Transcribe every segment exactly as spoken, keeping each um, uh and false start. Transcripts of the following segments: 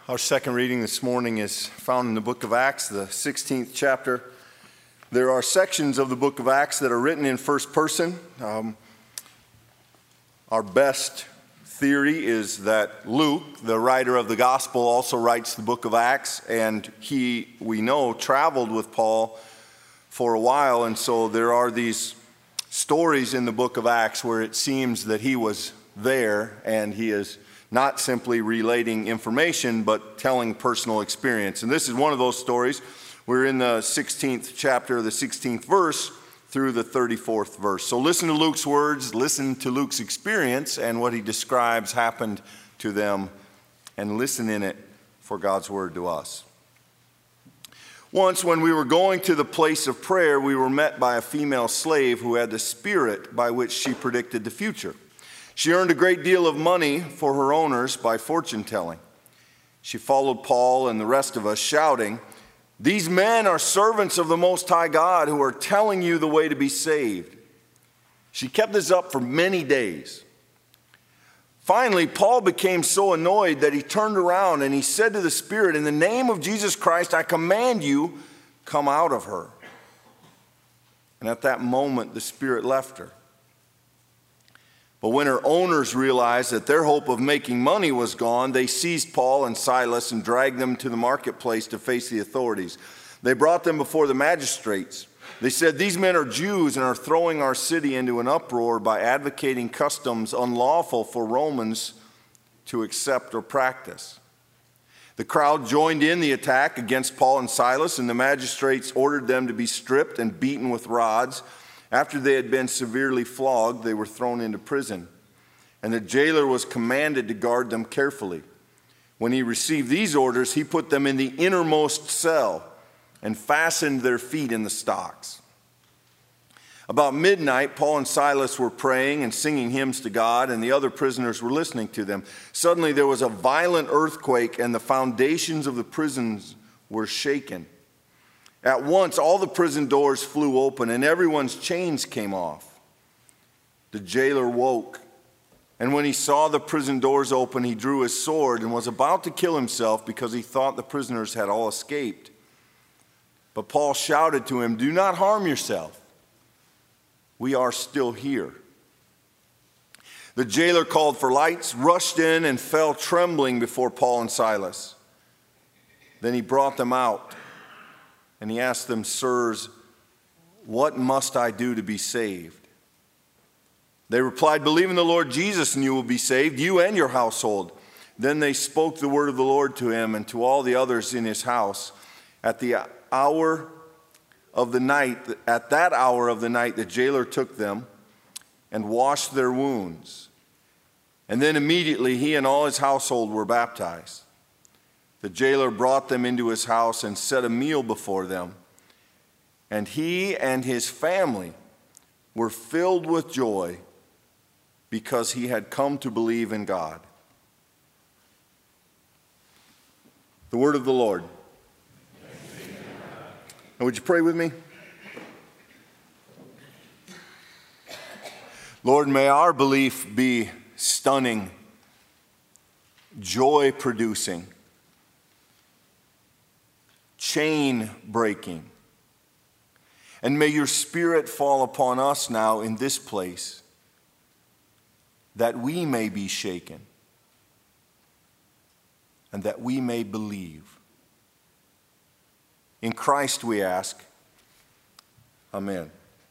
Our second reading this morning is found in the book of Acts, the sixteenth chapter. There are sections of the book of Acts that are written in first person. Um, our best theory is that Luke, the writer of the gospel, also writes the book of Acts, and he, we know, traveled with Paul for a while, and so there are these stories in the book of Acts where it seems that he was there and he is not simply relating information, but telling personal experience. And this is one of those stories. We're in the sixteenth chapter, the sixteenth verse, through the thirty-fourth verse. So listen to Luke's words, listen to Luke's experience, and what he describes happened to them, and listen in it for God's word to us. Once, when we were going to the place of prayer, we were met by a female slave who had the spirit by which she predicted the future. She earned a great deal of money for her owners by fortune telling. She followed Paul and the rest of us, shouting, "These men are servants of the Most High God who are telling you the way to be saved." She kept this up for many days. Finally, Paul became so annoyed that he turned around and he said to the spirit, "In the name of Jesus Christ, I command you, come out of her." And at that moment, the spirit left her. But when her owners realized that their hope of making money was gone, they seized Paul and Silas and dragged them to the marketplace to face the authorities. They brought them before the magistrates. They said, "These men are Jews and are throwing our city into an uproar by advocating customs unlawful for Romans to accept or practice." The crowd joined in the attack against Paul and Silas, and the magistrates ordered them to be stripped and beaten with rods. After they had been severely flogged, they were thrown into prison, and the jailer was commanded to guard them carefully. When he received these orders, he put them in the innermost cell and fastened their feet in the stocks. About midnight, Paul and Silas were praying and singing hymns to God, and the other prisoners were listening to them. Suddenly there was a violent earthquake, and the foundations of the prisons were shaken. At once, all the prison doors flew open, and everyone's chains came off. The jailer woke, and when he saw the prison doors open, he drew his sword and was about to kill himself because he thought the prisoners had all escaped. But Paul shouted to him, "Do not harm yourself. We are still here." The jailer called for lights, rushed in, and fell trembling before Paul and Silas. Then he brought them out. And he asked them, "Sirs, what must I do to be saved?" They replied, "Believe in the Lord Jesus and you will be saved, you and your household." Then they spoke the word of the Lord to him and to all the others in his house. At the hour of the night, at that hour of the night, the jailer took them and washed their wounds. And then immediately he and all his household were baptized. The jailer brought them into his house and set a meal before them. And he and his family were filled with joy because he had come to believe in God. The word of the Lord. And would you pray with me? Lord, may our belief be stunning, joy-producing, chain breaking. And may your Spirit fall upon us now in this place, that we may be shaken and that we may believe. In Christ we ask, Amen.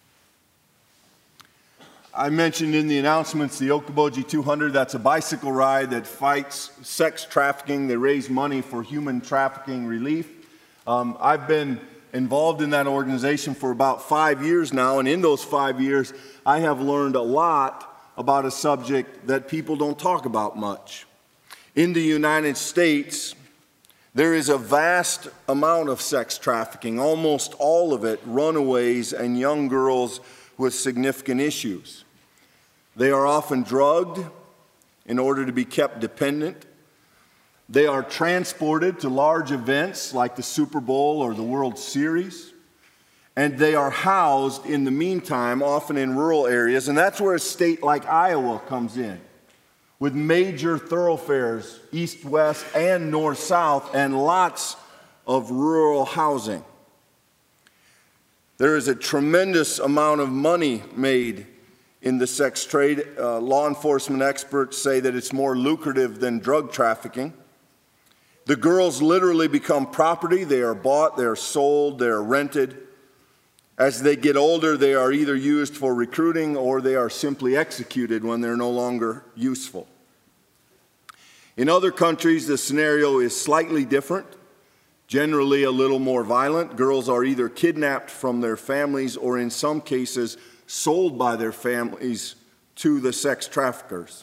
I mentioned in the announcements the Okoboji two hundred. That's a bicycle ride that fights sex trafficking. They raise money for human trafficking relief. Um, I've been involved in that organization for about five years now, and in those five years, I have learned a lot about a subject that people don't talk about much. In the United States, there is a vast amount of sex trafficking, almost all of it runaways and young girls with significant issues. They are often drugged in order to be kept dependent. They are transported to large events like the Super Bowl or the World Series, and they are housed in the meantime, often in rural areas, and that's where a state like Iowa comes in, with major thoroughfares, east-west and north-south, and lots of rural housing. There is a tremendous amount of money made in the sex trade. Uh, law enforcement experts say that it's more lucrative than drug trafficking. The girls literally become property. They are bought, they are sold, they are rented. As they get older, they are either used for recruiting or they are simply executed when they're no longer useful. In other countries, the scenario is slightly different, generally a little more violent. Girls are either kidnapped from their families or in some cases sold by their families to the sex traffickers.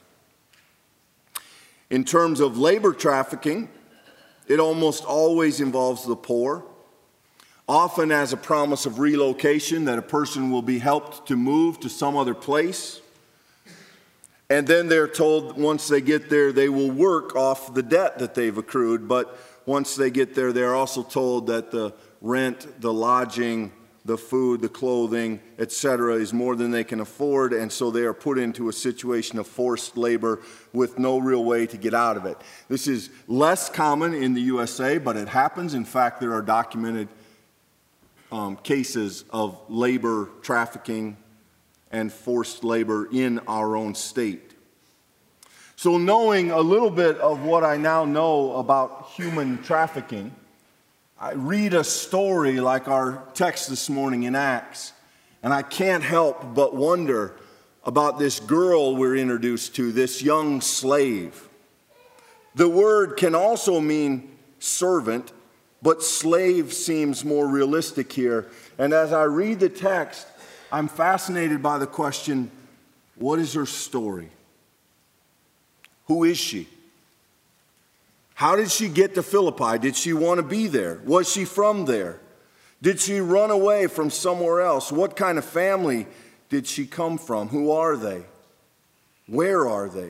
In terms of labor trafficking, it almost always involves the poor, often as a promise of relocation, that a person will be helped to move to some other place. And then they're told once they get there, they will work off the debt that they've accrued. But once they get there, they're also told that the rent, the lodging, the food, the clothing, et cetera, is more than they can afford, and so they are put into a situation of forced labor with no real way to get out of it. This is less common in the U S A, but it happens. In fact, there are documented um, cases of labor trafficking and forced labor in our own state. So knowing a little bit of what I now know about human trafficking, I read a story like our text this morning in Acts, and I can't help but wonder about this girl we're introduced to, this young slave. The word can also mean servant, but slave seems more realistic here. And as I read the text, I'm fascinated by the question, what is her story? Who is she? How did she get to Philippi? Did she want to be there? Was she from there? Did she run away from somewhere else? What kind of family did she come from? Who are they? Where are they?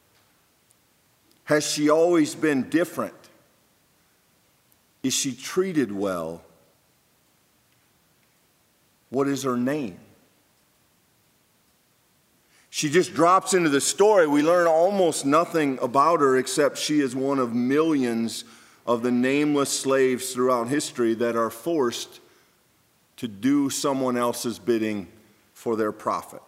Has she always been different? Is she treated well? What is her name? She just drops into the story. We learn almost nothing about her except she is one of millions of the nameless slaves throughout history that are forced to do someone else's bidding for their profit.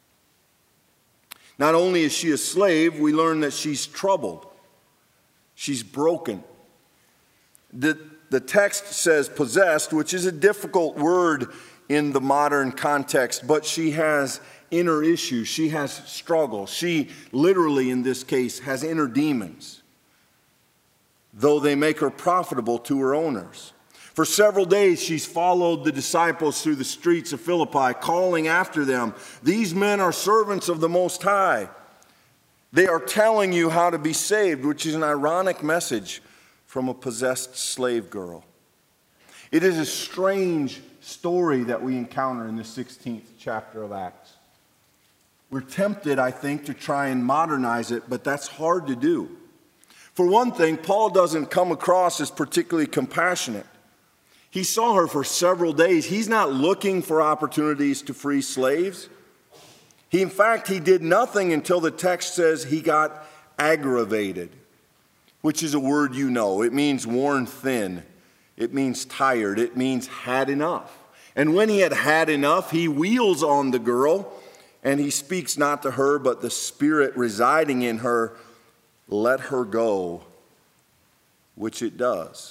Not only is she a slave, we learn that she's troubled. She's broken. The, the text says possessed, which is a difficult word in the modern context, but she has inner issues. She has struggles. She literally, in this case, has inner demons, though they make her profitable to her owners. For several days, she's followed the disciples through the streets of Philippi, calling after them, "These men are servants of the Most High. They are telling you how to be saved," which is an ironic message from a possessed slave girl. It is a strange story that we encounter in the sixteenth chapter of Acts. We're tempted, I think, to try and modernize it, but that's hard to do. For one thing, Paul doesn't come across as particularly compassionate. He saw her for several days. He's not looking for opportunities to free slaves. He, in fact, he did nothing until the text says he got aggravated, which is a word you know. It means worn thin. It means tired. It means had enough. And when he had had enough, he wheels on the girl, and he speaks not to her, but the Spirit residing in her, "Let her go," which it does.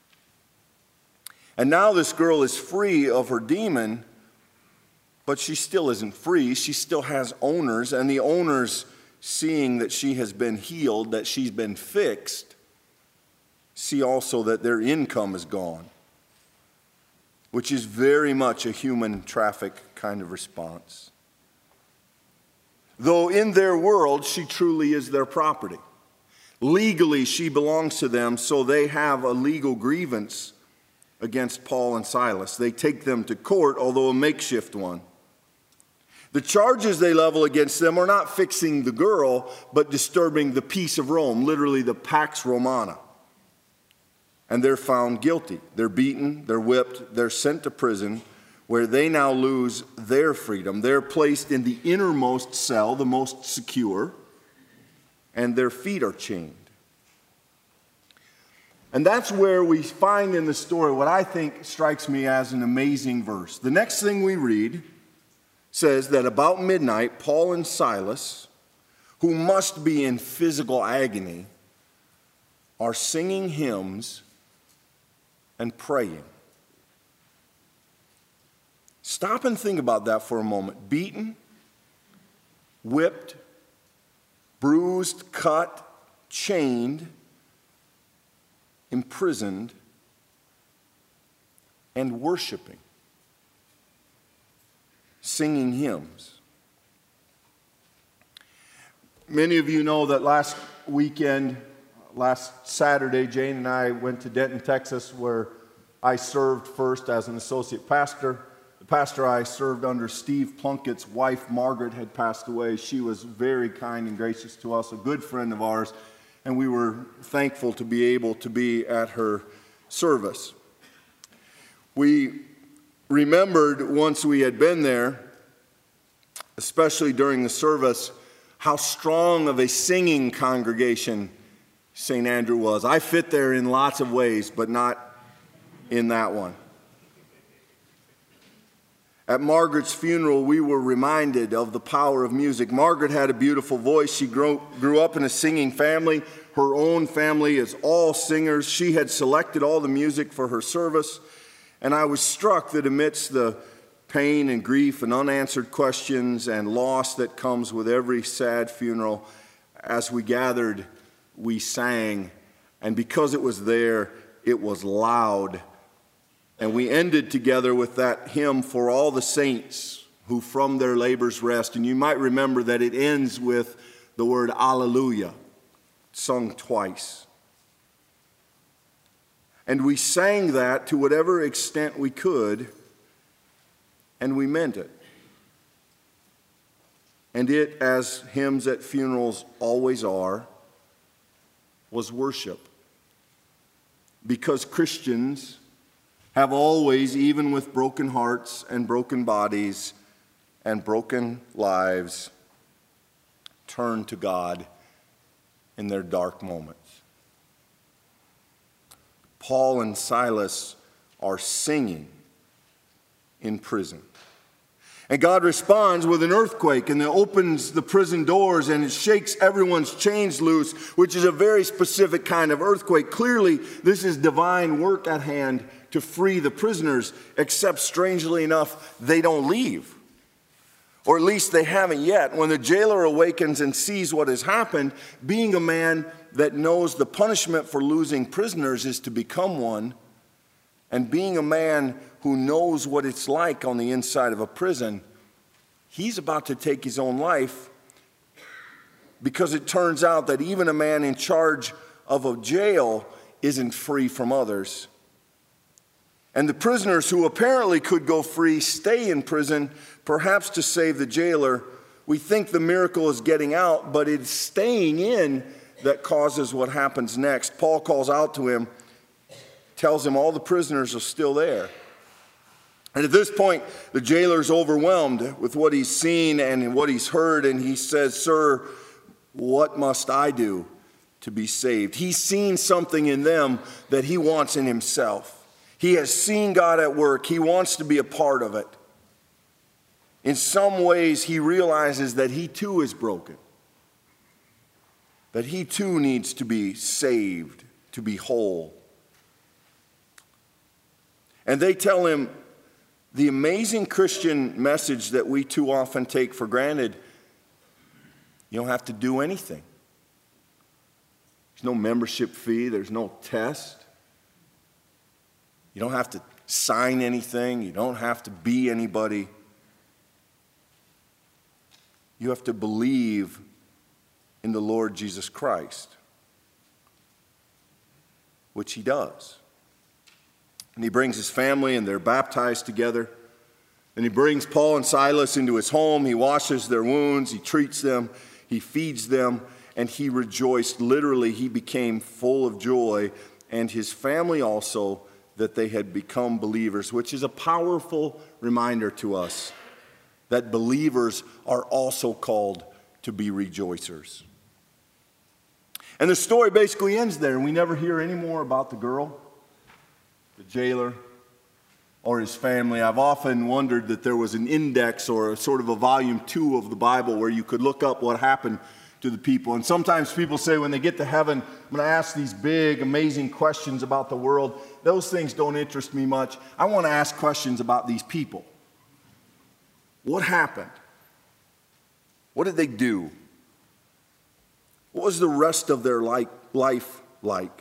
And now this girl is free of her demon, but she still isn't free. She still has owners, and the owners, seeing that she has been healed, that she's been fixed, see also that their income is gone, which is very much a human traffic kind of response. Though in their world, she truly is their property. Legally, she belongs to them, so they have a legal grievance against Paul and Silas. They take them to court, although a makeshift one. The charges they level against them are not fixing the girl, but disturbing the peace of Rome, literally the Pax Romana. And they're found guilty. They're beaten, they're whipped, they're sent to prison, where they now lose their freedom. They're placed in the innermost cell, the most secure, and their feet are chained. And that's where we find in the story what I think strikes me as an amazing verse. The next thing we read says that about midnight, Paul and Silas, who must be in physical agony, are singing hymns and praying. Stop and think about that for a moment. Beaten, whipped, bruised, cut, chained, imprisoned, and worshiping, singing hymns. Many of you know that last weekend, last Saturday, Jane and I went to Denton, Texas, where I served first as an associate pastor. The pastor I served under, Steve Plunkett's wife, Margaret, had passed away. She was very kind and gracious to us, a good friend of ours, and we were thankful to be able to be at her service. We remembered once we had been there, especially during the service, how strong of a singing congregation Saint Andrew was. I fit there in lots of ways, but not in that one. At Margaret's funeral, we were reminded of the power of music. Margaret had a beautiful voice. She grew, grew up in a singing family. Her own family is all singers. She had selected all the music for her service. And I was struck that amidst the pain and grief and unanswered questions and loss that comes with every sad funeral, as we gathered, we sang. And because it was there, it was loud. And we ended together with that hymn, For All the Saints Who From Their Labors Rest. And you might remember that it ends with the word Alleluia, sung twice. And we sang that to whatever extent we could, and we meant it. And it, as hymns at funerals always are, was worship. Because Christians have always, even with broken hearts and broken bodies and broken lives, turned to God in their dark moments. Paul and Silas are singing in prison. And God responds with an earthquake, and it opens the prison doors and it shakes everyone's chains loose, which is a very specific kind of earthquake. Clearly, this is divine work at hand to free the prisoners, except strangely enough, they don't leave. Or at least they haven't yet. When the jailer awakens and sees what has happened, being a man that knows the punishment for losing prisoners is to become one, and being a man who knows what it's like on the inside of a prison, he's about to take his own life, because it turns out that even a man in charge of a jail isn't free from others. And the prisoners who apparently could go free stay in prison, perhaps to save the jailer. We think the miracle is getting out, but it's staying in that causes what happens next. Paul calls out to him, tells him all the prisoners are still there. And at this point, the jailer's overwhelmed with what he's seen and what he's heard, and he says, "Sir, what must I do to be saved?" He's seen something in them that he wants in himself. He has seen God at work. He wants to be a part of it. In some ways, he realizes that he too is broken, that he too needs to be saved, to be whole. And they tell him the amazing Christian message that we too often take for granted. You don't have to do anything. There's no membership fee. There's no test. You don't have to sign anything. You don't have to be anybody. You have to believe in the Lord Jesus Christ, which he does. And he brings his family, and they're baptized together. And he brings Paul and Silas into his home. He washes their wounds. He treats them. He feeds them. And he rejoiced. Literally, he became full of joy. And his family also, that they had become believers, which is a powerful reminder to us that believers are also called to be rejoicers. And the story basically ends there, and we never hear any more about the girl, the jailer, or his family. I've often wondered that there was an index or a sort of a volume two of the Bible where you could look up what happened to the people. And sometimes people say when they get to heaven, I'm going to ask these big, amazing questions about the world. Those things don't interest me much. I want to ask questions about these people. What happened? What did they do? What was the rest of their life like?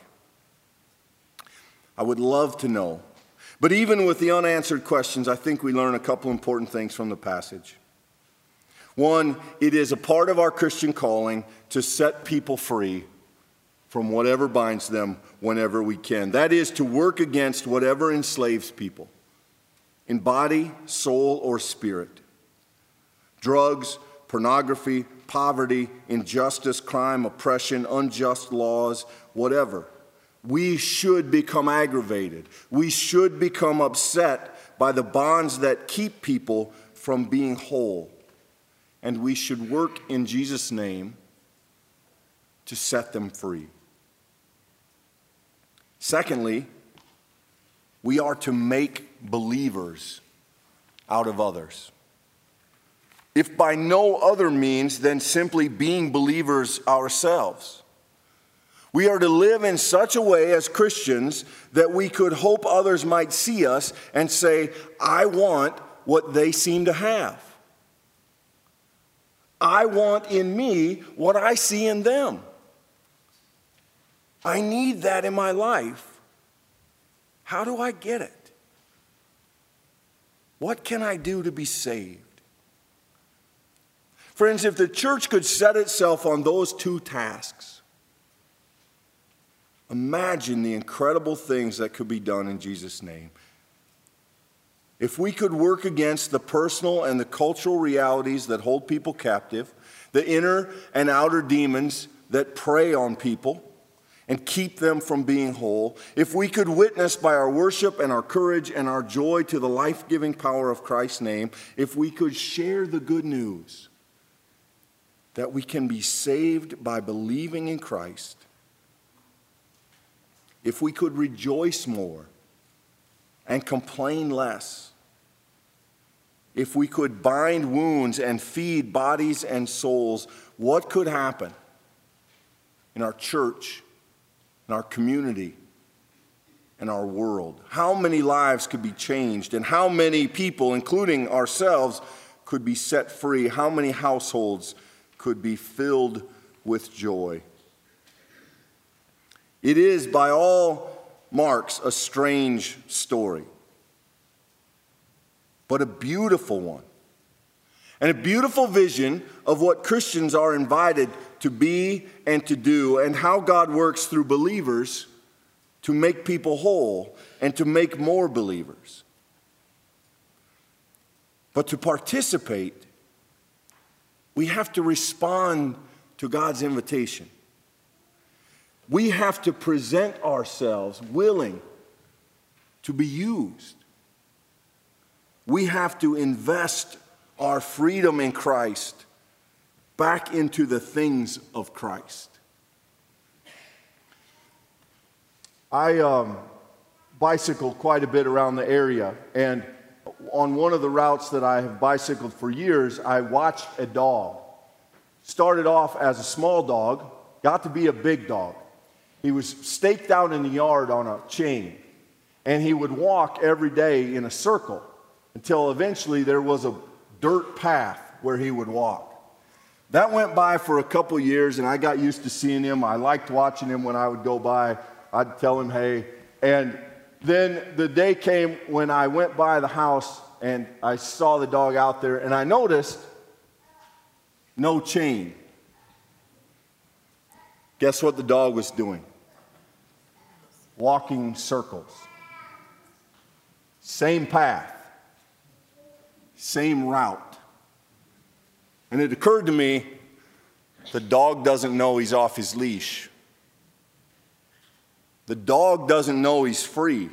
I would love to know. But even with the unanswered questions, I think we learn a couple important things from the passage. One, it is a part of our Christian calling to set people free from whatever binds them whenever we can. That is to work against whatever enslaves people in body, soul, or spirit. Drugs, pornography, poverty, injustice, crime, oppression, unjust laws, whatever. We should become aggravated. We should become upset by the bonds that keep people from being whole. And we should work in Jesus' name to set them free. Secondly, we are to make believers out of others. If by no other means than simply being believers ourselves. We are to live in such a way as Christians that we could hope others might see us and say, I want what they seem to have. I want in me what I see in them. I need that in my life. How do I get it? What can I do to be saved? Friends, if the church could set itself on those two tasks, imagine the incredible things that could be done in Jesus' name. If we could work against the personal and the cultural realities that hold people captive, the inner and outer demons that prey on people and keep them from being whole, if we could witness by our worship and our courage and our joy to the life-giving power of Christ's name, if we could share the good news that we can be saved by believing in Christ, if we could rejoice more and complain less, if we could bind wounds and feed bodies and souls, what could happen in our church, in our community, in our world? How many lives could be changed, and how many people, including ourselves, could be set free? How many households could be filled with joy? It is, by all marks, a strange story, but a beautiful one, and a beautiful vision of what Christians are invited to be and to do, and how God works through believers to make people whole and to make more believers. But to participate, we have to respond to God's invitation. We have to present ourselves willing to be used. We have to invest our freedom in Christ back into the things of Christ. I um, bicycled quite a bit around the area, and on one of the routes that I have bicycled for years, I watched a dog. Started off as a small dog, got to be a big dog. He was staked out in the yard on a chain, and he would walk every day in a circle until eventually there was a dirt path where he would walk. That went by for a couple years, and I got used to seeing him. I liked watching him when I would go by. I'd tell him, hey. And then the day came when I went by the house, and I saw the dog out there, and I noticed no chain. Guess what the dog was doing? Walking circles. Same path. Same route. And it occurred to me, the dog doesn't know he's off his leash. The dog doesn't know he's free.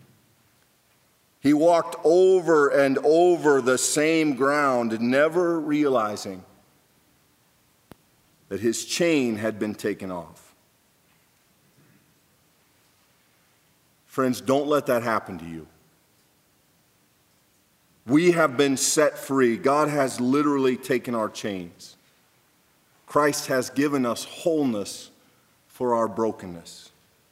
He walked over and over the same ground, never realizing that his chain had been taken off. Friends, don't let that happen to you. We have been set free. God has literally taken our chains. Christ has given us wholeness for our brokenness.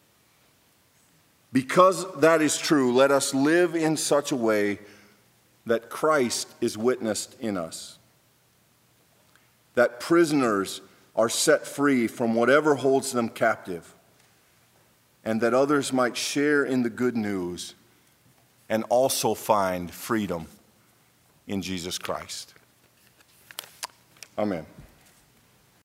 Because that is true, let us live in such a way that Christ is witnessed in us. That prisoners are set free from whatever holds them captive, and that others might share in the good news and also find freedom in Jesus Christ. Amen.